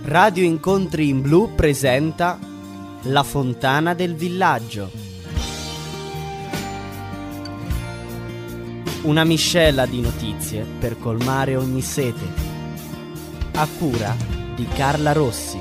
Radio Incontri in Blu presenta La Fontana del Villaggio. Una miscela di notizie per colmare ogni sete. A cura di Carla Rossi.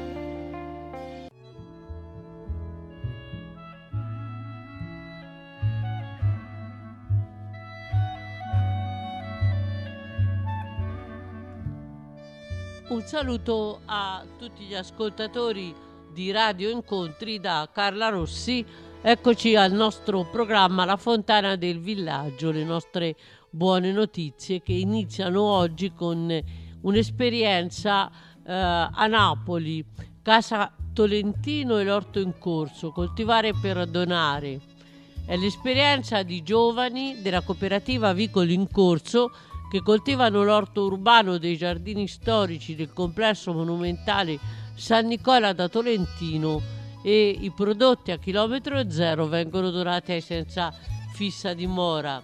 Un saluto a tutti gli ascoltatori di Radio Incontri da Carla Rossi. Eccoci al nostro programma La Fontana del Villaggio, le nostre buone notizie che iniziano oggi con un'esperienza a Napoli, Casa Tolentino e l'orto in corso, coltivare per donare. È l'esperienza di giovani della cooperativa Vicoli in Corso che coltivano l'orto urbano dei giardini storici del complesso monumentale San Nicola da Tolentino, e i prodotti a chilometro zero vengono donati ai senza fissa dimora.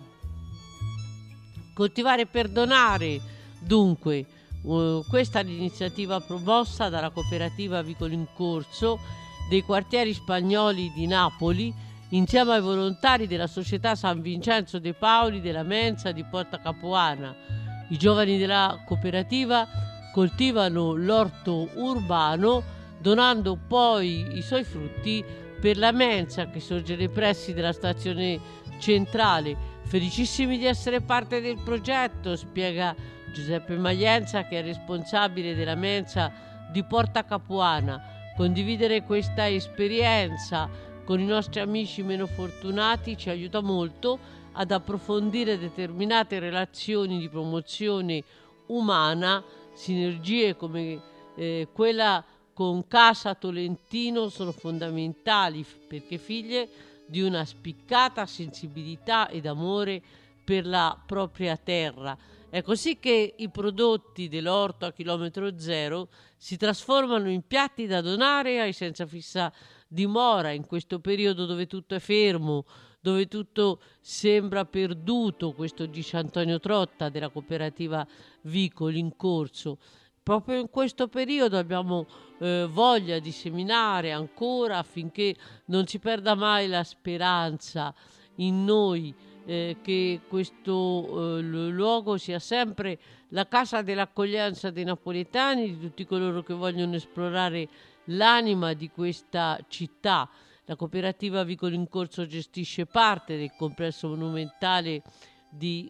Coltivare per donare, dunque, questa è l'iniziativa promossa dalla cooperativa Vicoli in Corso dei quartieri spagnoli di Napoli, insieme ai volontari della società San Vincenzo de Paoli della Mensa di Porta Capuana. I giovani della cooperativa coltivano l'orto urbano, donando poi i suoi frutti per la mensa che sorge nei pressi della stazione centrale. Felicissimi di essere parte del progetto, spiega Giuseppe Maienza, che è responsabile della mensa di Porta Capuana. Condividere questa esperienza con i nostri amici meno fortunati ci aiuta molto ad approfondire determinate relazioni di promozione umana. Sinergie come quella con Casa Tolentino sono fondamentali, perché figlie di una spiccata sensibilità ed amore per la propria terra. È così che i prodotti dell'orto a chilometro zero si trasformano in piatti da donare ai senza fissa dimora in questo periodo dove tutto è fermo, dove tutto sembra perduto. Questo dice Antonio Trotta della cooperativa Vicoli in Corso. Proprio in questo periodo abbiamo voglia di seminare ancora affinché non si perda mai la speranza in noi, che questo luogo sia sempre la casa dell'accoglienza dei napoletani, di tutti coloro che vogliono esplorare l'anima di questa città. La cooperativa Vicoli in Corso gestisce parte del complesso monumentale di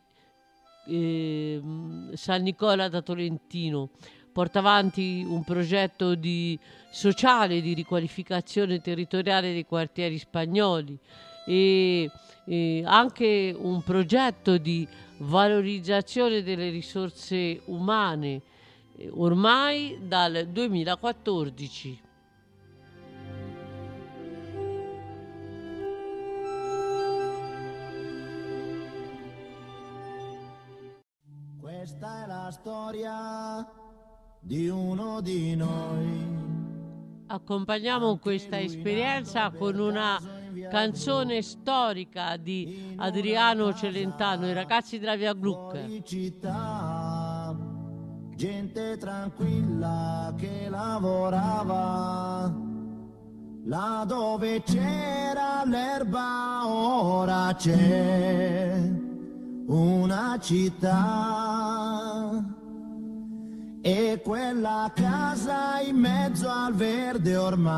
San Nicola da Tolentino. Porta avanti un progetto sociale di riqualificazione territoriale dei quartieri spagnoli e anche un progetto di valorizzazione delle risorse umane ormai dal 2014. Questa è la storia di uno di noi. Accompagniamo questa esperienza con una canzone storica di Adriano Celentano, I ragazzi della via Gluck. Città, gente tranquilla che lavorava, là dove c'era l'erba ora c'è una città. E quella casa in mezzo al verde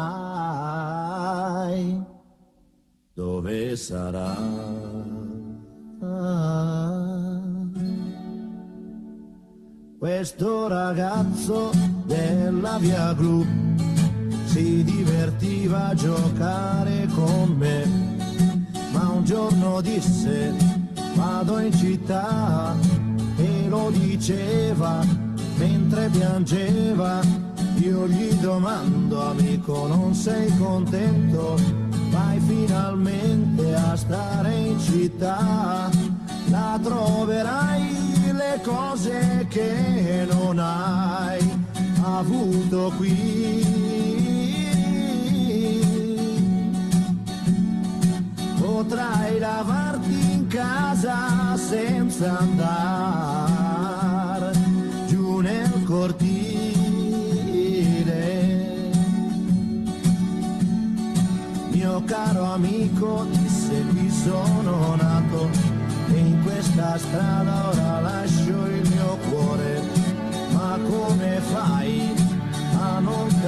ormai, dove sarà? Questo ragazzo della via Gru si divertiva a giocare con me, ma un giorno disse vado in città, e lo diceva mentre piangeva. Io gli domando amico non sei contento? Vai finalmente a stare in città, là troverai le cose che non hai avuto qui. Potrai lavarti in casa senza andare giù nel cortile,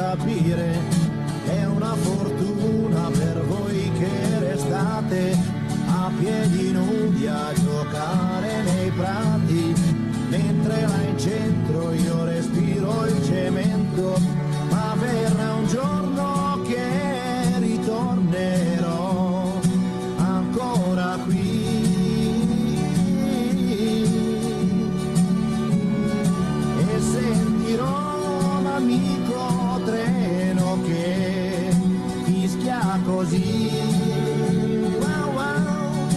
capire, è una fortuna per voi che restate a piedi nudi a giocare nei prati, mentre là in centro io respiro il cemento, ma verrà un giorno che ritornerò ancora qui e sentirò l'amico treno che fischia così. Wow, wow.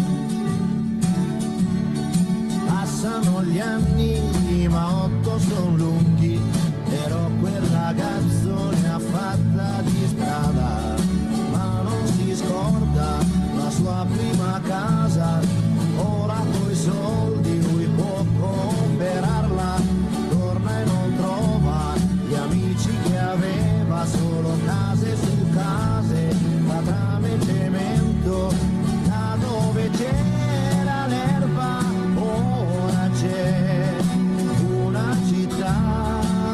Passano gli anni ma 8 son lunghi, però quel ragazzo ne ha fatta di strada, ma non si scorda la sua prima casa, ora coi soldi lui può comprarla, torna e non trova gli amici che aveva, solo case su case, la trame e cemento, da dove c'era l'erba ora c'è una città.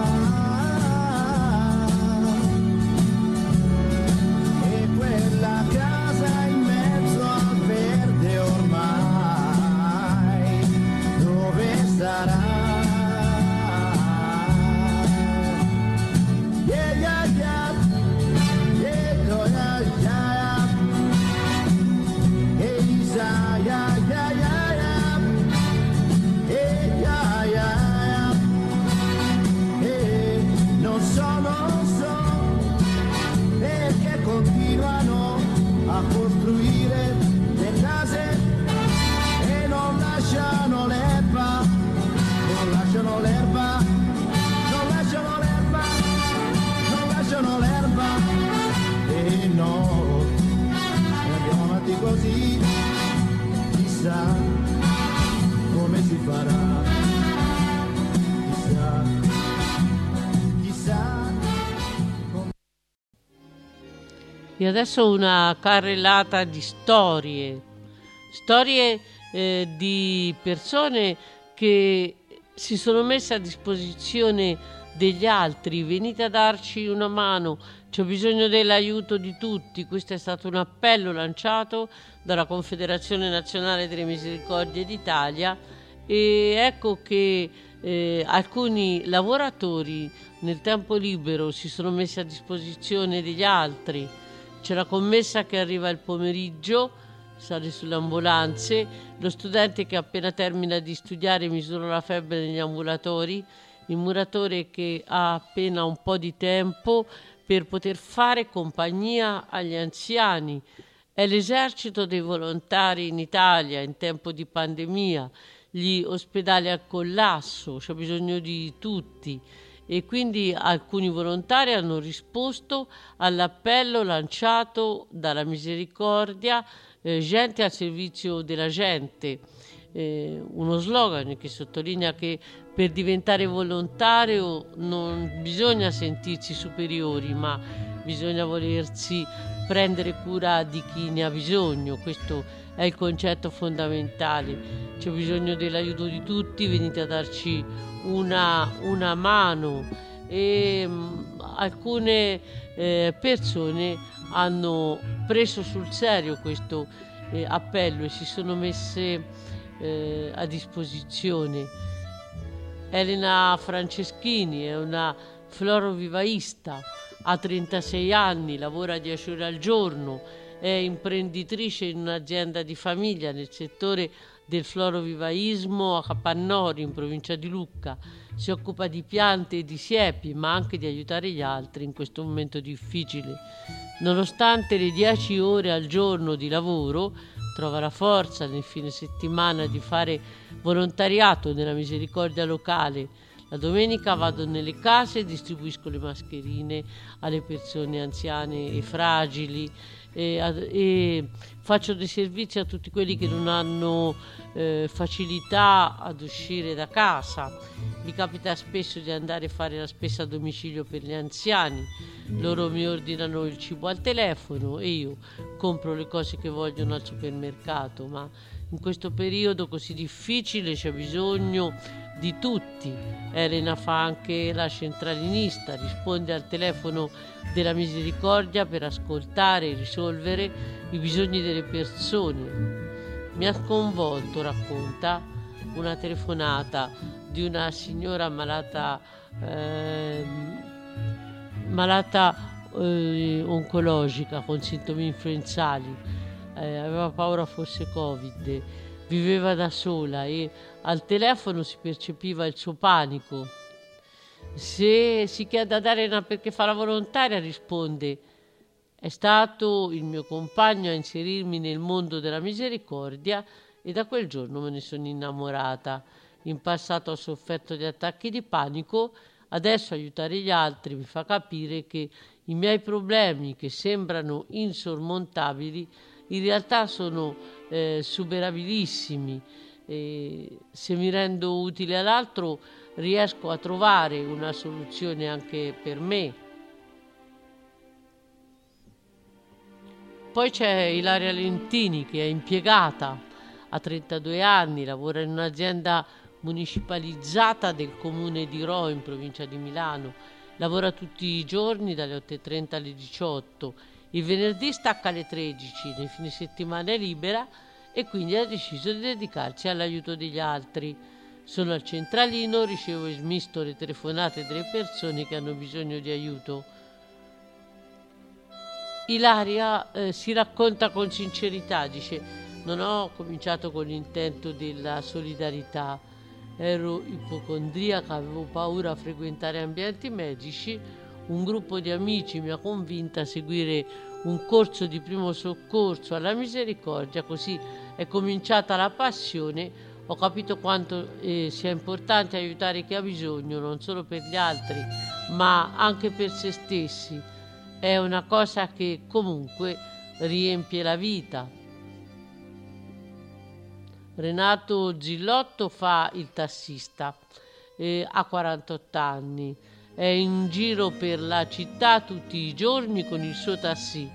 E quella casa in mezzo al verde ormai dove sarà? Yeah, yeah, yeah. Yeah, oh, yeah, yeah. Hey, yeah, yeah, yeah, yeah. Hey, yeah, yeah, yeah. Hey, non so perché continuano a costruire le case e non lasciano l'erba, non lasciano l'erba, non lasciano l'erba, non lasciano l'erba, e no, e andiamo avanti così, chissà come si farà, chissà, chissà. E adesso una carrellata di storie di persone che si sono messe a disposizione degli altri. Venite a darci una mano, c'è bisogno dell'aiuto di tutti. Questo è stato un appello lanciato dalla Confederazione Nazionale delle Misericordie d'Italia, e ecco che alcuni lavoratori nel tempo libero si sono messi a disposizione degli altri. C'è la commessa che arriva il pomeriggio, sale sulle ambulanze, lo studente che appena termina di studiare misura la febbre negli ambulatori, il muratore che ha appena un po' di tempo per poter fare compagnia agli anziani. È l'esercito dei volontari in Italia in tempo di pandemia, gli ospedali al collasso, c'è bisogno di tutti. E quindi alcuni volontari hanno risposto all'appello lanciato dalla Misericordia, gente al servizio della gente, uno slogan che sottolinea che per diventare volontario non bisogna sentirsi superiori, ma bisogna volersi prendere cura di chi ne ha bisogno. Questo è il concetto fondamentale. C'è bisogno dell'aiuto di tutti, venite a darci una mano. E alcune persone hanno preso sul serio questo appello e si sono messe a disposizione. Elena Franceschini è una florovivaista, ha 36 anni, lavora 10 ore al giorno, è imprenditrice in un'azienda di famiglia nel settore del florovivaismo a Capannori, in provincia di Lucca. Si occupa di piante e di siepi, ma anche di aiutare gli altri in questo momento difficile. Nonostante le 10 ore al giorno di lavoro, trova la forza nel fine settimana di fare volontariato nella misericordia locale. La domenica vado nelle case e distribuisco le mascherine alle persone anziane e fragili, e faccio dei servizi a tutti quelli che non hanno facilità ad uscire da casa. Mi capita spesso di andare a fare la spesa a domicilio per gli anziani. Loro mi ordinano il cibo al telefono e io compro le cose che vogliono al supermercato, ma in questo periodo così difficile c'è bisogno di tutti. Elena fa anche la centralinista, risponde al telefono della Misericordia per ascoltare e risolvere i bisogni delle persone. Mi ha sconvolto, racconta, una telefonata di una signora malata oncologica con sintomi influenzali, aveva paura fosse Covid, viveva da sola e al telefono si percepiva il suo panico. Se si chiede ad Elena perché fa la volontaria, risponde: è stato il mio compagno a inserirmi nel mondo della misericordia e da quel giorno me ne sono innamorata. In passato ho sofferto di attacchi di panico, adesso aiutare gli altri mi fa capire che i miei problemi, che sembrano insormontabili, in realtà sono superabilissimi. Se mi rendo utile all'altro riesco a trovare una soluzione anche per me. Poi c'è Ilaria Lentini, che è impiegata, ha 32 anni, lavora in un'azienda municipalizzata del comune di Rho in provincia di Milano. Lavora tutti i giorni dalle 8:30 alle 18. Il venerdì stacca alle 13, nei fine settimana è libera e quindi ha deciso di dedicarsi all'aiuto degli altri. Sono al centralino, ricevo in smisto le telefonate delle persone che hanno bisogno di aiuto. Ilaria si racconta con sincerità, dice: non ho cominciato con l'intento della solidarietà, ero ipocondriaca, avevo paura a frequentare ambienti medici, un gruppo di amici mi ha convinta a seguire un corso di primo soccorso alla misericordia, così è cominciata la passione, ho capito quanto sia importante aiutare chi ha bisogno, non solo per gli altri, ma anche per se stessi. È una cosa che comunque riempie la vita. Renato Zillotto fa il tassista, ha 48 anni, è in giro per la città tutti i giorni con il suo taxi.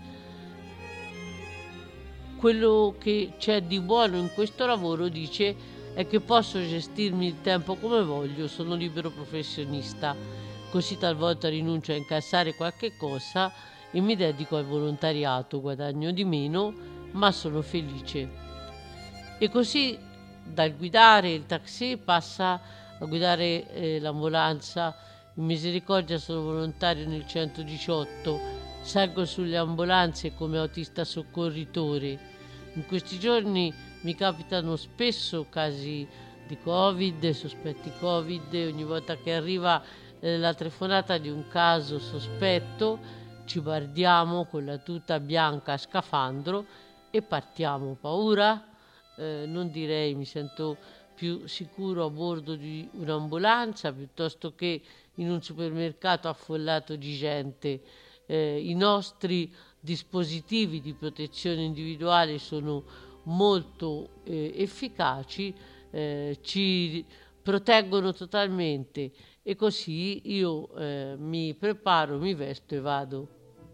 Quello che c'è di buono in questo lavoro, dice, è che posso gestirmi il tempo come voglio, sono libero professionista, così talvolta rinuncio a incassare qualche cosa e mi dedico al volontariato, guadagno di meno, ma sono felice. E così dal guidare il taxi passa a guidare l'ambulanza. In misericordia sono volontario nel 118, salgo sulle ambulanze come autista soccorritore. In questi giorni mi capitano spesso casi di Covid, sospetti Covid, ogni volta che arriva la telefonata di un caso sospetto ci guardiamo con la tuta bianca a scafandro e partiamo. Paura? Non direi, mi sento più sicuro a bordo di un'ambulanza piuttosto che in un supermercato affollato di gente. I nostri dispositivi di protezione individuale sono molto efficaci, ci proteggono totalmente e così io mi preparo, mi vesto e vado.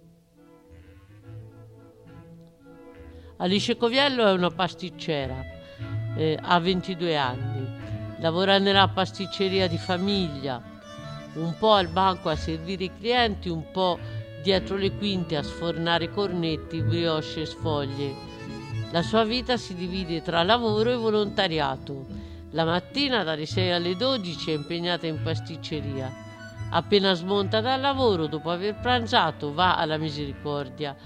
Alice Coviello è una pasticcera, ha 22 anni, lavora nella pasticceria di famiglia, un po' al banco a servire i clienti, un po' dietro le quinte a sfornare cornetti, brioche e sfoglie. La sua vita si divide tra lavoro e volontariato. La mattina dalle 6 alle 12 è impegnata in pasticceria. Appena smonta dal lavoro, dopo aver pranzato, va alla Misericordia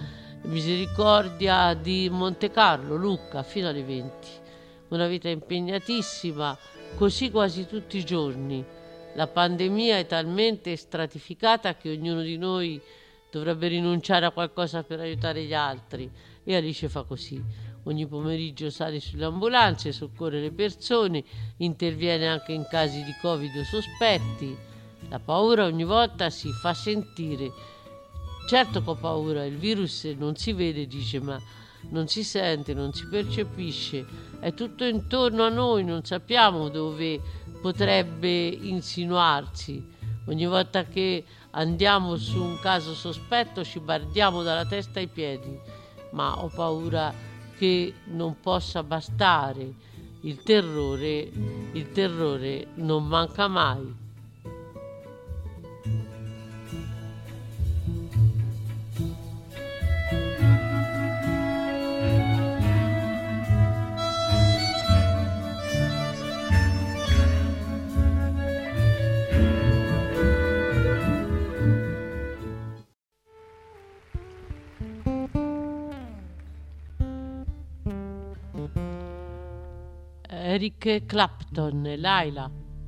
di Montecarlo, Lucca, fino alle 20. Una vita impegnatissima, così quasi tutti i giorni. La pandemia è talmente stratificata che ognuno di noi dovrebbe rinunciare a qualcosa per aiutare gli altri e Alice fa così. Ogni pomeriggio sale sulle ambulanze, soccorre le persone, interviene anche in casi di Covid o sospetti. La paura ogni volta si fa sentire. Certo che ho paura, il virus non si vede, dice, ma non si sente, non si percepisce, è tutto intorno a noi, non sappiamo dove potrebbe insinuarsi. Ogni volta che andiamo su un caso sospetto ci bardiamo dalla testa ai piedi, ma ho paura che non possa bastare il terrore non manca mai. Eric Clapton, Laila.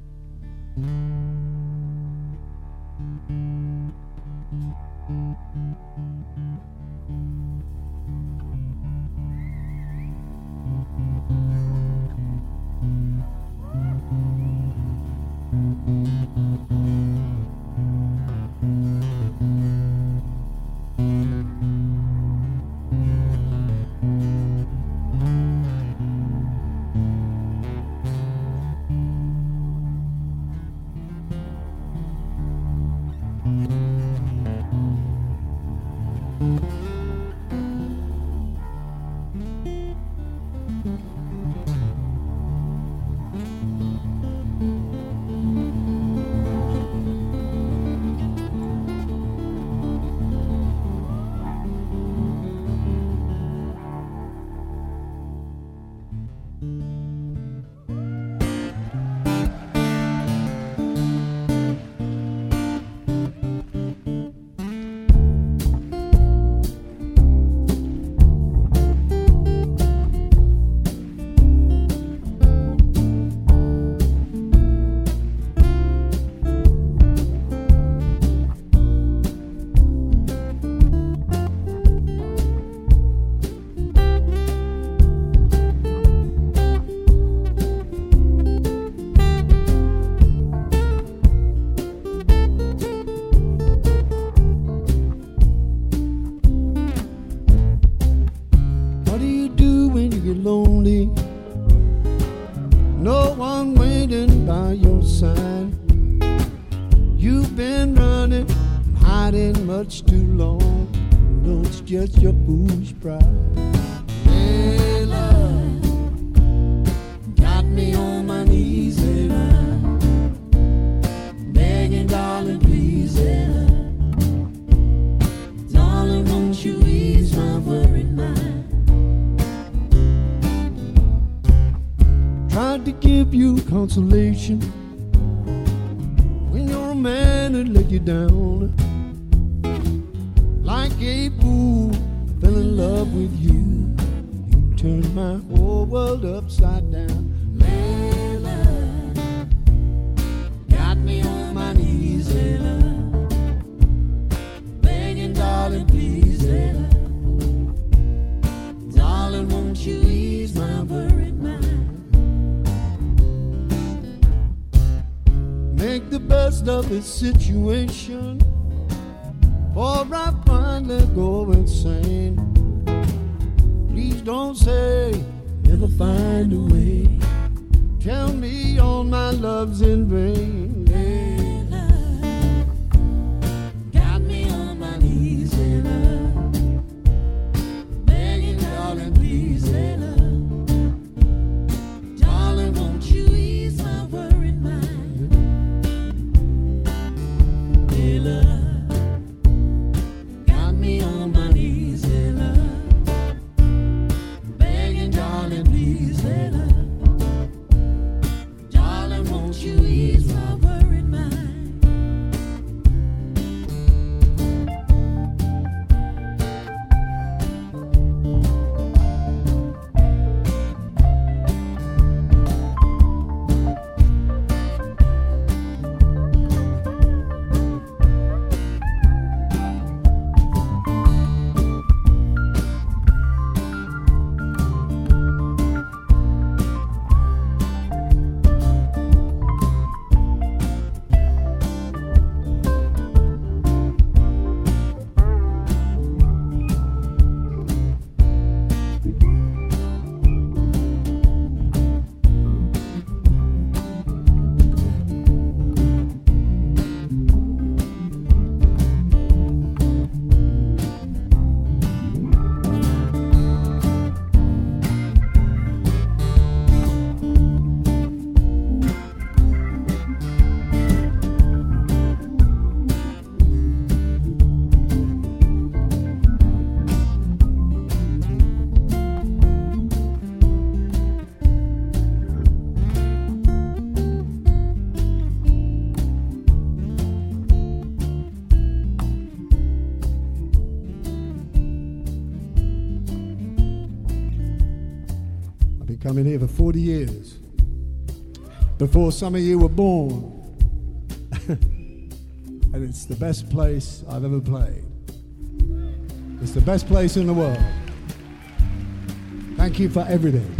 Lonely, no one waiting by your side. You've been running, hiding much too long. No, it's just your foolish pride. Hey, love, got me on my knees, hey, love, begging, darling, please, hey, love, darling, won't you ease my worried mind? Tried to give you consolation when your man had let you down. Like a fool, I fell in love with you. You turned my whole world upside down. Layla, got me on my knees, Layla, begging, darling, please, Layla, darling, won't you ease my worried mind? Make the best of this situation, or I finally go insane. Please don't say never find a way. Tell me all my love's in vain. Layla, got me on my knees, Layla, begging, darling, please, Layla, darling, won't you ease my worried mind? Layla, got me on my knees, Layla, begging, darling, please, Layla, darling, won't you ease my coming here for 40 years, before some of you were born. And it's the best place I've ever played. It's the best place in the world. Thank you for everything.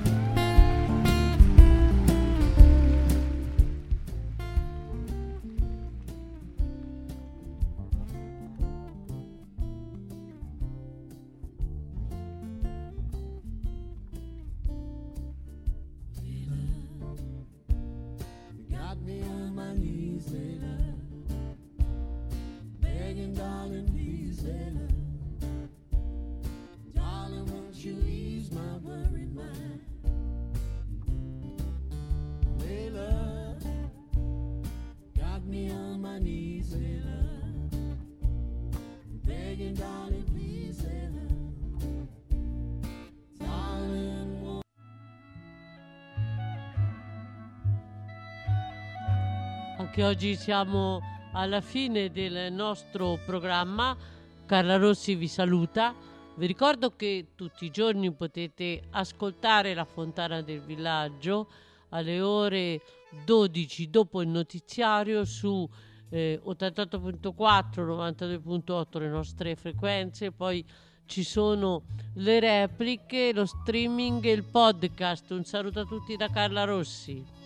Anche oggi siamo alla fine del nostro programma. Carla Rossi vi saluta. Vi ricordo che tutti i giorni potete ascoltare La Fontana del Villaggio alle ore 12 dopo il notiziario su 88.4, 92.8 le nostre frequenze. Poi ci sono le repliche, lo streaming e il podcast. Un saluto a tutti da Carla Rossi.